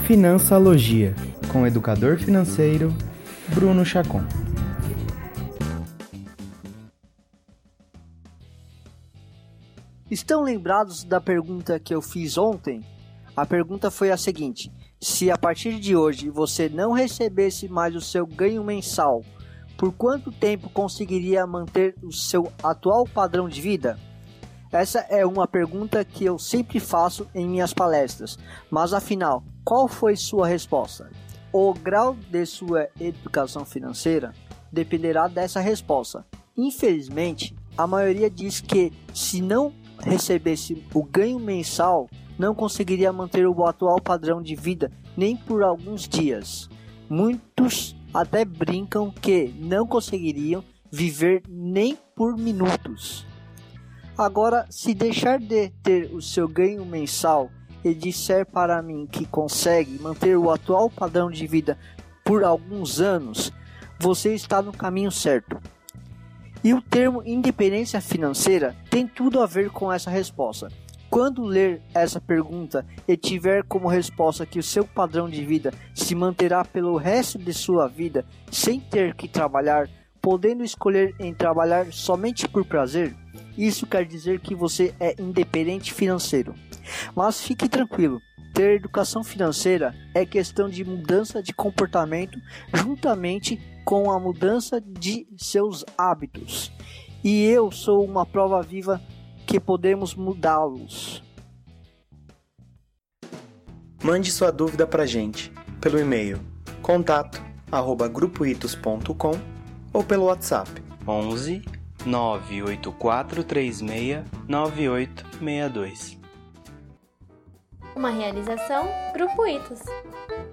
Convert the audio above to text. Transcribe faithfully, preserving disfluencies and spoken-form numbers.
Financialogia, com o educador financeiro Bruno Chacon. Estão lembrados da pergunta que eu fiz ontem? A pergunta foi a seguinte: se a partir de hoje você não recebesse mais o seu ganho mensal, por quanto tempo conseguiria manter o seu atual padrão de vida? Essa é uma pergunta que eu sempre faço em minhas palestras, mas afinal, qual foi sua resposta? O grau de sua educação financeira dependerá dessa resposta. Infelizmente, a maioria diz que se não recebesse o ganho mensal, não conseguiria manter o atual padrão de vida nem por alguns dias. Muitos até brincam que não conseguiriam viver nem por minutos. Agora, se deixar de ter o seu ganho mensal e disser para mim que consegue manter o atual padrão de vida por alguns anos, você está no caminho certo. E o termo independência financeira tem tudo a ver com essa resposta. Quando ler essa pergunta e tiver como resposta que o seu padrão de vida se manterá pelo resto de sua vida sem ter que trabalhar, podendo escolher em trabalhar somente por prazer, isso quer dizer que você é independente financeiro. Mas fique tranquilo, ter educação financeira é questão de mudança de comportamento juntamente com a mudança de seus hábitos. E eu sou uma prova viva que podemos mudá-los. Mande sua dúvida pra gente pelo e-mail contato arroba grupoitos ponto com ou pelo WhatsApp onze nove oito quatro três seis nove oito seis dois. Uma realização Grupo Itos.